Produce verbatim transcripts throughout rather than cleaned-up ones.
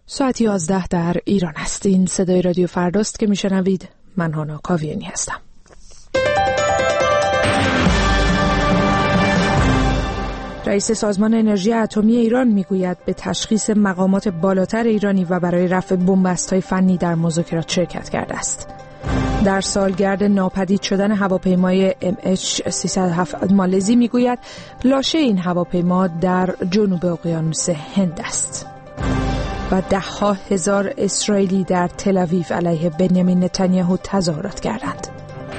ساعت یازده در ایران است. این صدای رادیو فرداست که میشنوید. من هانا کاویانی هستم. رئیس سازمان انرژی اتمی ایران میگوید به تشخیص مقامات بالاتر ایرانی و برای رفع بنبست‌های فنی در مذاکرات شرکت کرده است. در سالگرد ناپدید شدن هواپیمای ام اچ سیصد و هفت مالزی میگوید لاشه این هواپیما در جنوب اقیانوس هند است. و ده ها هزار اسرائیلی در تل آویو علیه بنیامین نتانیاهو تظاهرات کردند.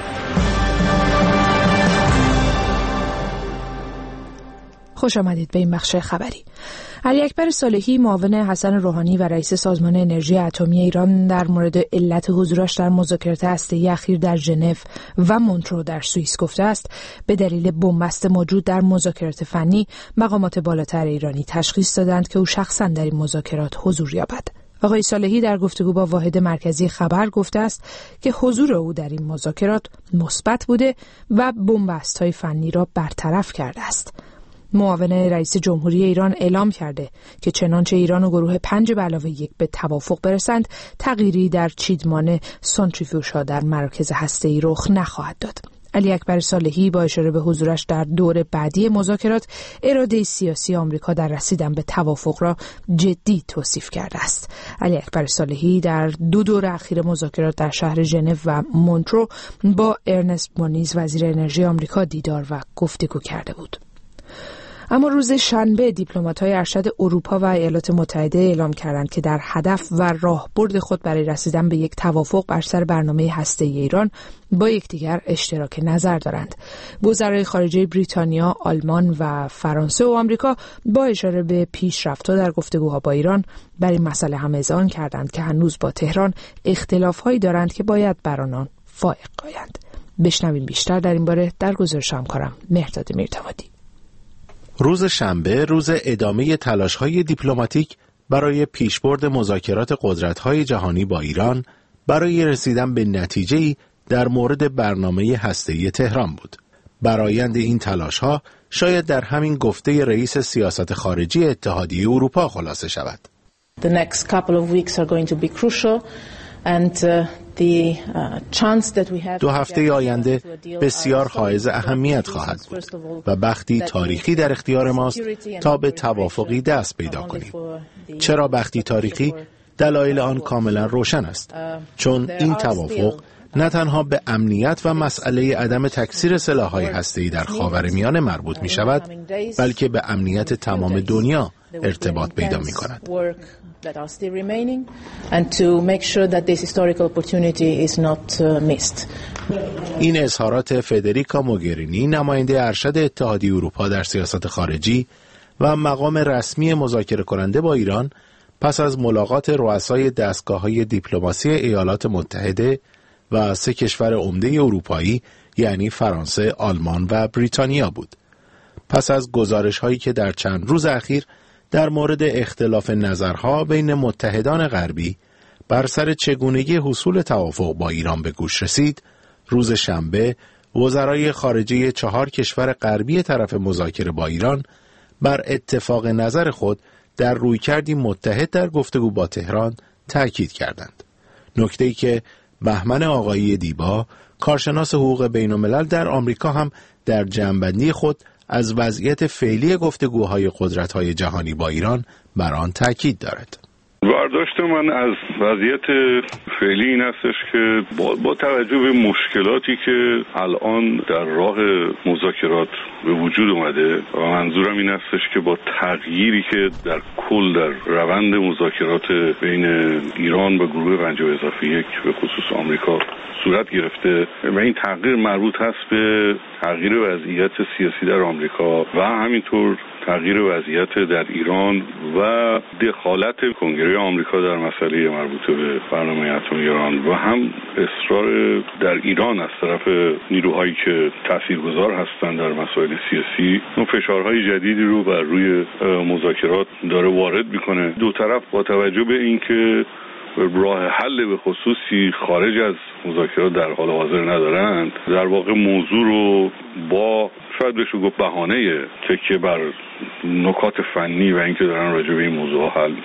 خوش آمدید به این بخش خبری. علی اکبر صالحی معاون حسن روحانی و رئیس سازمان انرژی اتمی ایران در مورد علت حضورش در مذاکرات هسته‌ای اخیر در ژنو و مونترو در سوئیس گفته است به دلیل بنبست موجود در مذاکرات فنی مقامات بالاتر ایرانی تشخیص دادند که او شخصا در این مذاکرات حضور یابد. آقای صالحی در گفتگو با واحد مرکزی خبر گفته است که حضور او در این مذاکرات مثبت بوده و بنبست‌های فنی را برطرف کرده است. معاون رئیس جمهوری ایران اعلام کرده که چنانچه ایران و گروه پنج به علاوه یک به توافق برسند تغییری در چیدمان سانتریفیوژها در مراکز هسته‌ای رخ نخواهد داد. علی اکبر صالحی با اشاره به حضورش در دور بعدی مذاکرات اراده سیاسی آمریکا در رسیدن به توافق را جدی توصیف کرده است. علی اکبر صالحی در دو دور اخیر مذاکرات در شهر ژنو و مونترو با ارنست مونیز وزیر انرژی آمریکا دیدار و گفتگو کرده بود. اما روز شنبه دیپلمات‌های ارشد اروپا و ایالات متحده اعلام کردند که در هدف و راهبرد خود برای رسیدن به یک توافق بر سر برنامه هسته‌ای ایران با یکدیگر اشتراک نظر دارند. وزرای خارجه بریتانیا، آلمان و فرانسه و آمریکا با اشاره به پیشرفت‌ها در گفتگوها با ایران بر این مسئله هم اذعان کردند که هنوز با تهران اختلاف‌هایی دارند که باید بر آنان فائق آیند. بشنویم بیشتر در این باره در گزارش همکارم مهرداد میرتوادی. روز شنبه روز ادامه تلاش‌های دیپلماتیک برای پیشبرد مذاکرات قدرت‌های جهانی با ایران برای رسیدن به نتیجه‌ای در مورد برنامه هسته‌ای تهران بود. برآیند این تلاش‌ها شاید در همین گفته رئیس سیاست خارجی اتحادیه اروپا خلاصه شود. The next couple of weeks are going to be crucial and uh, the uh, chance that we have دو هفته آینده بسیار حائز اهمیت خواهد بود و بختی تاریخی در اختیار ماست تا به توافقی دست پیدا کنیم. چرا بختی تاریخی؟ دلایل آن کاملا روشن است. چون این توافق نه تنها به امنیت و مسئله عدم تکثیر سلاح‌های هسته‌ای در خاورمیانه مربوط می شود، بلکه به امنیت تمام دنیا ارتباط پیدا می کند. that are still remaining and to make sure that this historic opportunity is not uh, missed. این اظهارات فدریکا موگرینی نماینده ارشد اتحادیه اروپا در سیاست خارجی و مقام رسمی مذاکره کننده با ایران پس از ملاقات رؤسای دستگاه‌های دیپلماسی ایالات متحده و سه کشور عمده اروپایی یعنی فرانسه، آلمان و بریتانیا بود. پس از گزارش‌هایی که در چند روز اخیر در مورد اختلاف نظرها بین متحدان غربی بر سر چگونگی حصول توافق با ایران به گوش رسید، روز شنبه وزرای خارجه چهار کشور غربی طرف مذاکره با ایران بر اتفاق نظر خود در رویکردی متحد در گفتگو با تهران تأکید کردند. نکته‌ای که بهمن آقایی دیبا، کارشناس حقوق بین‌الملل در آمریکا هم در جمع‌بندی خود از وضعیت فعلی گفتگوهای قدرت‌های جهانی با ایران بر آن تاکید دارد. برداشت من از وضعیت فعلی این هستش که با, با توجه به مشکلاتی که الان در راه مذاکرات به وجود اومده و منظورم این هستش که با تغییری که در کل در روند مذاکرات بین ایران و گروه پنج به اضافه یک به خصوص آمریکا صورت گرفته و این تغییر مربوط هست به تغییر وضعیت سیاسی در آمریکا و همینطور تغییر وضعیت در ایران و دخالت کنگره آمریکا در مسئله مربوط به برنامه اتمی ایران و هم اصرار در ایران از طرف نیروهایی که تاثیرگذار هستند در مسائل سیاسی اون فشارهای جدیدی رو بر روی مذاکرات داره وارد میکنه. دو طرف با توجه به اینکه راه حل به خصوصی خارج از مذاکرات در حال حاضر ندارند، در واقع موضوع رو با شاید بشه گفت بهانه تکیه بر نکات فنی و اینکه دارن راجع به این موضوع حل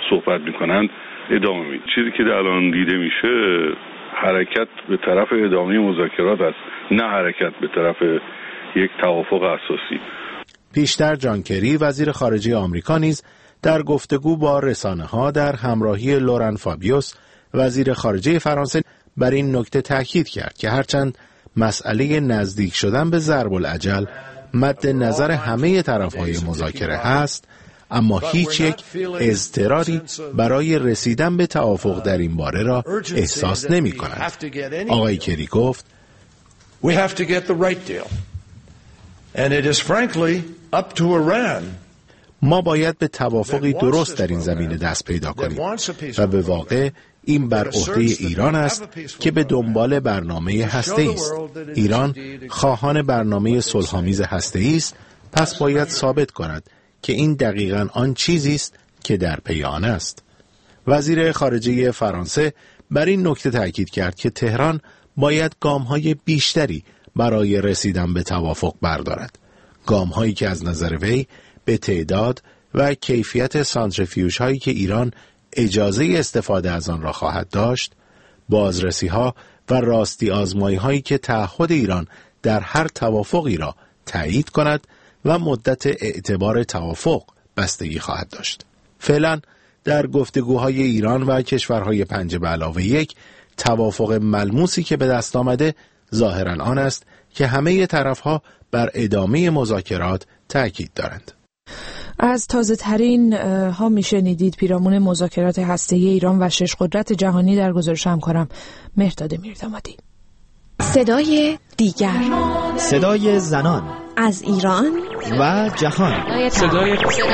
صحبت میکنن ادامه میده. چیزی که الان دیده میشه حرکت به طرف ادامه مذاکرات است، نه حرکت به طرف یک توافق اساسی. پیشتر جان کری وزیر خارجه آمریکا نیز در گفتگو با رسانه‌ها در همراهی لورن فابیوس وزیر خارجه فرانسه بر این نکته تاکید کرد که هرچند مسئله نزدیک شدن به ضرب الاجل مد نظر همه طرف‌های مذاکره هست، اما هیچ یک اضطراری برای رسیدن به توافق در این باره را احساس نمی‌کنند. آقای کری گفت We have to get the right deal. And it is frankly up to Iran. ما باید به توافقی درست در این زمینه دست پیدا کنیم و به واقع این بر عهده ایران است که به دنبال برنامه هسته‌ای است. ایران خواهان برنامه صلح‌آمیز هسته‌ای است، پس باید ثابت کند که این دقیقاً آن چیزی است که در پی آن است. وزیر خارجه فرانسه بر این نکته تاکید کرد که تهران باید گام‌های بیشتری برای رسیدن به توافق بردارد. گام‌هایی که از نظر وی به تعداد و کیفیت سانتریفیوژهایی که ایران اجازه استفاده از آن را خواهد داشت، بازرسی‌ها و راستی آزمایی‌هایی که تعهد ایران در هر توافقی را تایید کند و مدت اعتبار توافق بستگی خواهد داشت. فعلا در گفتگوهای ایران و کشورهای پنج به علاوه یک توافق ملموسی که به دست آمده ظاهراً آن است که همه طرف‌ها بر ادامه مذاکرات تأکید دارند. از تازه ترین ها میشنیدید پیرامون مذاکرات هسته‌ای ایران و شش قدرت جهانی در گزارش همکارم مهرداد میردامادی. صدای دیگر، صدای زنان از ایران و جهان. صدای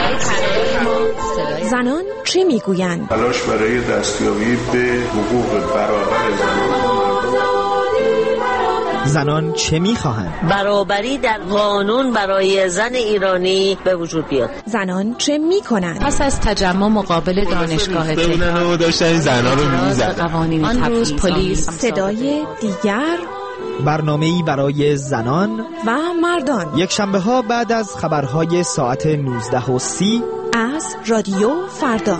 زنان چه میگویند؟ تلاش برای دستیابی به حقوق برابر زنان. زنان چه میخواهند؟ برابری در قانون برای زن ایرانی به وجود بیاد. زنان چه میکنند؟ پس از تجمع مقابل دانشگاه تهران داشتن زنان رو میزدن. آن روز پلیس. صدای دیگر، برنامه‌ای برای زنان و مردان، یک شنبه ها بعد از خبرهای ساعت نوزده و سی از رادیو فردا.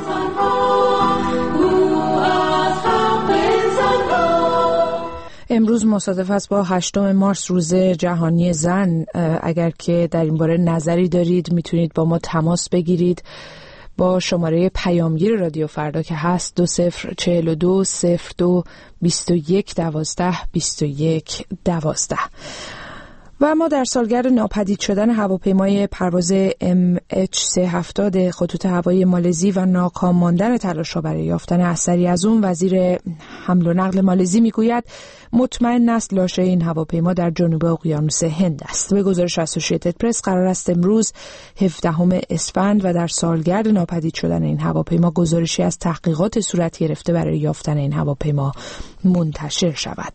امروز مصادف است با هشتم مارس روز جهانی زن. اگر که در این باره نظری دارید میتونید با ما تماس بگیرید با شماره پیامگیر رادیو فردا که هست دو صفر چهل و دو صفر دو بیست و یک دوازده بیست و یک دوازده. و ما در سالگرد ناپدید شدن هواپیمای پرواز ام اچ سیصد و هفتاد خطوط هوایی مالزی و ناکام ماندن تلاش‌ها برای یافتن اثری از اون، وزیر حمل و نقل مالزی میگوید مطمئن است لاشه این هواپیما در جنوب اقیانوس هند است. به گزارش اسوسییتد پرس قرار است امروز هفدهم اسفند و در سالگرد ناپدید شدن این هواپیما گزارشی از تحقیقات صورت گرفته برای یافتن این هواپیما منتشر شود.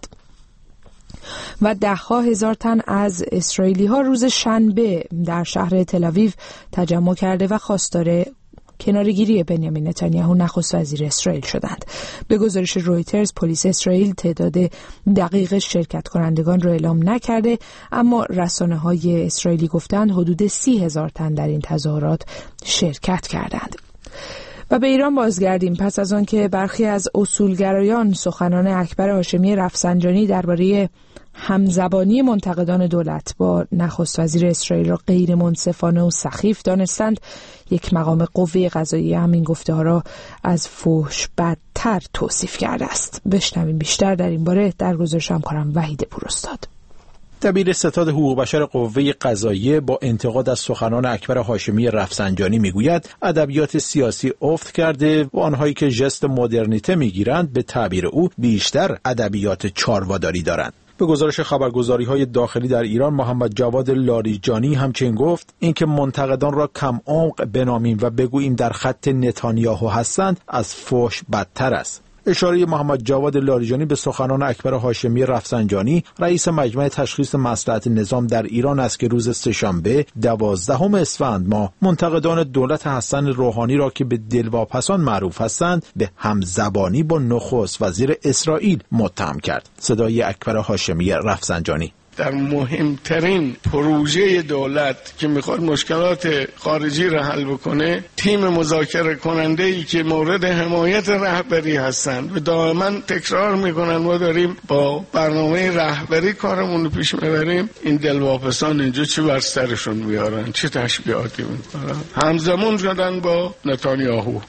و ده ها هزار تن از اسرائیلی ها روز شنبه در شهر تل‌آویو تجمع کرده و خواستار کناره‌گیری بنیامین نتانیاهو نخست وزیر اسرائیل شدند. به گزارش رویترز پلیس اسرائیل تعداد دقیق شرکت کنندگان را اعلام نکرده، اما رسانه‌های اسرائیلی گفتند حدود سی هزار تن در این تظاهرات شرکت کردند. و به ایران بازگردیم. پس از آن که برخی از اصولگرایان سخنان اکبر هاشمی رفسنجانی درباره همزبانی منتقدان دولت با نخست وزیر اسرائیل را غیر منصفانه و سخیف دانستند، یک مقام قوه قضاییه همین گفته‌ها را از فحش بدتر توصیف کرده است. بشنویم بیشتر در این باره در گزارش همکارم وحید پوراستاد. دبیر ستاد حقوق بشر قوه قضاییه با انتقاد از سخنان اکبر هاشمی رفسنجانی میگوید ادبیات سیاسی افت کرده و آنهایی که ژست مدرنیته میگیرند به تعبیر او بیشتر ادبیات چارواداری دارند. به گزارش خبرگزاری‌های داخلی در ایران محمد جواد لاریجانی همچنین گفت اینکه منتقدان را کم عمق بنامیم و بگوییم در خط نتانیاهو هستند از فحش بدتر است. اشاره محمد جواد لاریجانی به سخنان اکبر هاشمی رفسنجانی رئیس مجمع تشخیص مصلحت نظام در ایران است که روز سه‌شنبه دوازدهم اسفند ماه منتقدان دولت حسن روحانی را که به دلواپسان معروف هستند به همزبانی با نخست وزیر اسرائیل متهم کرد. صدای اکبر هاشمی رفسنجانی: در مهمترین پروژه دولت که میخواد مشکلات خارجی را حل بکنه، تیم مذاکره کننده ای که مورد حمایت رهبری هستند و دائما تکرار میکنن ما داریم با برنامه رهبری کارمون رو پیش میبریم، این دلواپسان اینجا چی بر سرشون میارن، چه تشبیهاتی میکنن. همزمان شدن با نتانیاهو.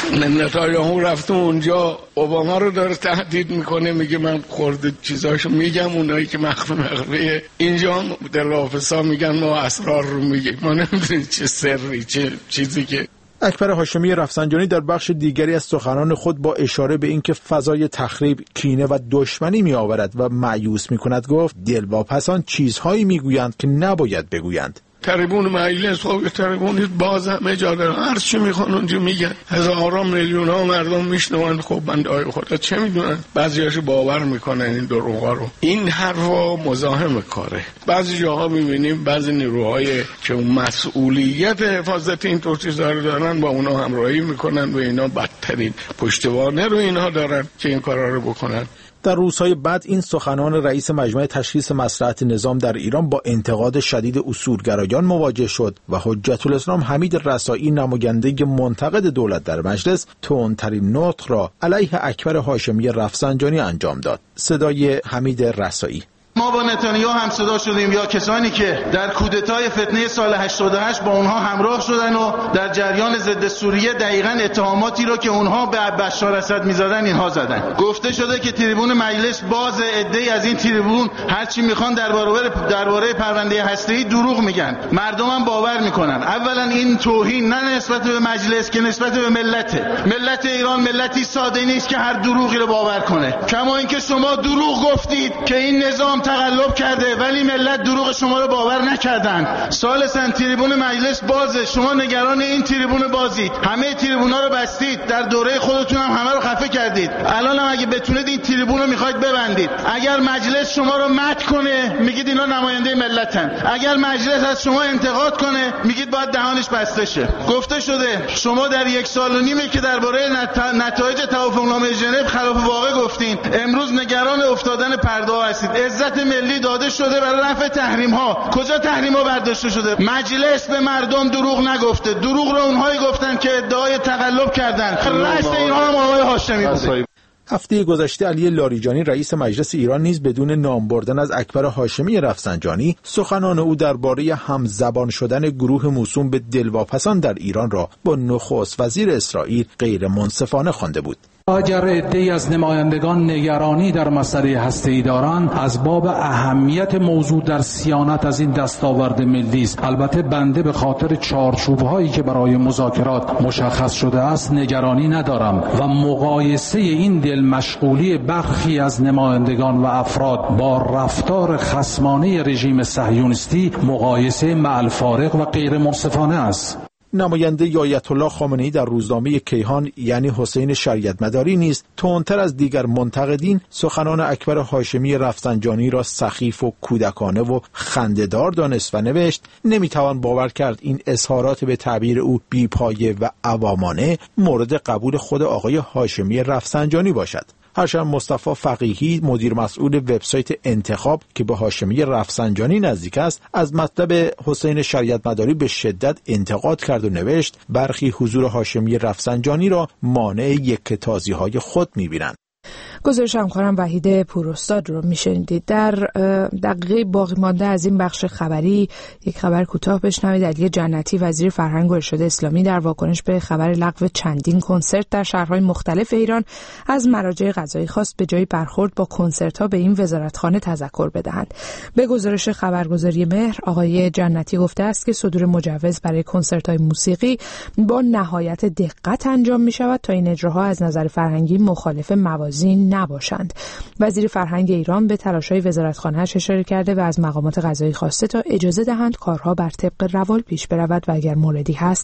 نتانیاهو رفته اونجا اوباما رو داره تهدید میکنه، میگه من خورده چیزاشو میگم، اونایی که مخفی مخفیه اینجا دلواپسا میگن ما اسرار رو میگیم، ما نمیدونیم چه سری چه چیزی که. اکبر هاشمی رفسنجانی در بخش دیگری از سخنان خود با اشاره به اینکه فضای تخریب، کینه و دشمنی می آورد و مایوس می کند گفت دلواپسان چیزهایی می گویند که نباید بگویند. تریبون مجلس خب تریبون باز همه جا دارن، هر چی میخوان اونجا میگن، هزاران میلیون ها مردم میشنون. خب بندهای خدا چه میدونن، بعضیاشو باور میکنن این دروغا رو. این حرفا مزاحم کاره. بعضی جاها میبینیم بعضی نیروهای که مسئولیت حفاظت این طور چیزا رو دارن با اونا همراهی میکنن و اینا بدترین پشتوانه رو اینها دارن که این کارا رو بکنن. در روزهای بعد این سخنان رئیس مجمع تشخیص مصلحت نظام در ایران با انتقاد شدید اصولگرایان مواجه شد و حجت الاسلام حمید رسائی، نماینده منتقد دولت در مجلس، تندترین نطق را علیه اکبر هاشمی رفسنجانی انجام داد. صدای حمید رسائی: ما با نتانیاهو هم صدا شدیم یا کسانی که در کودتای فتنه سال هشتاد و هشت با اونها همراه شدن و در جریان ضد سوریه دقیقاً اتهاماتی رو که اونها به بشار اسد می‌زدن اینها زدن. گفته شده که تریبون مجلس باز، عده‌ای از این تریبون هر چی می‌خوان درباره درباره پرونده هسته‌ای دروغ میگن. مردم هم باور میکنن. اولا این توهین نه نسبت به مجلس که نسبت به ملته. ملت ایران ملتی ساده نیست که هر دروغی رو باور کنه. کما اینکه شما دروغ گفتید که این نظام تقلب کرده ولی ملت دروغ شما رو باور نکردن. سالسن تریبون مجلس بازه، شما نگران این تریبون بازید، همه تریبونا رو بستید، در دوره خودتون هم همه رو خفه کردید. الان هم اگه بتونید این تریبون رو میخواید ببندید. اگر مجلس شما رو مد کنه میگید اینا نماینده ملتن، اگر مجلس از شما انتقاد کنه میگید باید دهانش بسته شه. گفته شده شما در یک سال و نیمه که درباره نتایج توافقنامه ژنو خلاف واقع گفتین، امروز نگران افتادن پرده ها هستید. عزت ملی داده شده برای رفع تحریم ها، کجا تحریم ها برداشته شده؟ مجلس به مردم دروغ نگفته، دروغ رو اونهایی گفتن که ادعای تقلب کردن. رئیس اینها هم آقای هاشمی بوده. هفته گذشته علی لاریجانی رئیس مجلس ایران نیز بدون نام بردن از اکبر هاشمی رفسنجانی سخنان او درباره همزبان شدن گروه موسوم به دلواپسان در ایران را با نخست وزیر اسرائیل غیر منصفانه خوانده بود. اگر عده‌ای از نمایندگان نگرانی در مسئله هسته‌ای دارند، از باب اهمیت موضوع در صیانت از این دستاورد ملی است. البته بنده به خاطر چارچوب‌هایی که برای مذاکرات مشخص شده است نگرانی ندارم و مقایسه این دل مشغولی برخی از نمایندگان و افراد با رفتار خصمانه رژیم صهیونیستی مقایسه مع الفارق و غیر منصفانه است. نماینده آیت الله خامنه‌ای در روزنامه کیهان یعنی حسین شریعت مداری نیز تندتر از دیگر منتقدین سخنان اکبر هاشمی رفسنجانی را سخیف و کودکانه و خنده‌دار دانست و نوشت نمیتوان باور کرد این اظهارات به تعبیر او بی‌پایه و عوامانه مورد قبول خود آقای هاشمی رفسنجانی باشد. هرچند مصطفی فقیهی مدیر مسئول وبسایت انتخاب که به هاشمی رفسنجانی نزدیک است از مطلب حسین شریعت مداری به شدت انتقاد کرد و نوشت برخی حضور هاشمی رفسنجانی را مانع یکتازی‌های خود می‌بینند. گزارش همکارم وحید پوراستاد رو میشنیدید. در دقیقه باقی مانده از این بخش خبری یک خبر کوتاه بشنوید. علی جنتی وزیر فرهنگ و ارشاد اسلامی در واکنش به خبر لغو چندین کنسرت در شهرهای مختلف ایران از مراجع قضایی خواست به جای برخورد با کنسرت‌ها به این وزارتخانه تذکر بدهند. به گزارش خبرگزاری مهر آقای جنتی گفته است که صدور مجوز برای کنسرت‌های موسیقی با نهایت دقت انجام می‌شود تا این اجراها از نظر فرهنگی مخالف موازین نباشند. وزیر فرهنگ ایران به تلاش‌های وزارتخانه‌اش اشاره کرده و از مقامات قضایی خواسته تا اجازه دهند کارها بر طبق روال پیش برود و اگر موردی هست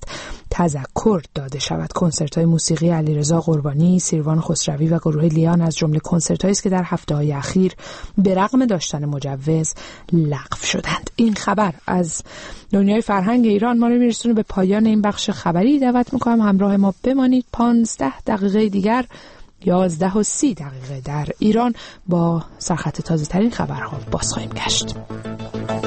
تذکر داده شود. کنسرت‌های موسیقی علیرضا قربانی، سیروان خسروی و گروه لیان از جمله کنسرت‌هایی است که در هفته‌های اخیر به رغم داشتن مجوز لغو شدند. این خبر از دنیای فرهنگ ایران ما رو میرسونه به پایان این بخش خبری. دعوت می‌کنم همراه ما بمانید. پانزده دقیقه دیگر یازده و سی دقیقه در ایران با سرخط تازه ترین خبرها باز خواهیم گشت.